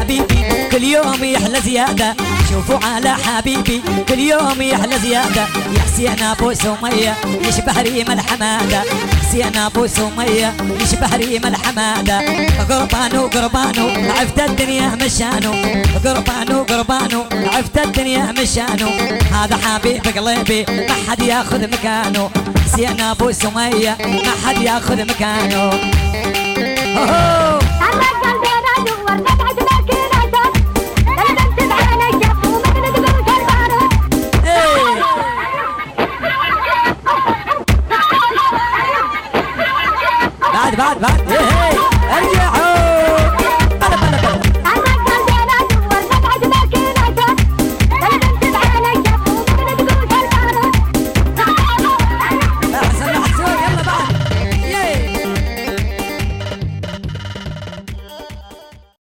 حبيبي كل يوم يحلى زيادة، شوفوا على حبيبي كل يوم يحلى زيادة. يا حسين ابو سمية يشبه ريم الحمادة، حسين ابو سمية يشبه ريم الحمادة. قربانو قربانو عفت الدنيا مشانو، قربانو قربانو عفت الدنيا مشانو. هذا حبيب قلبي ما حد ياخذ مكانه، حسين ابو سمية ما حد ياخذ مكانه.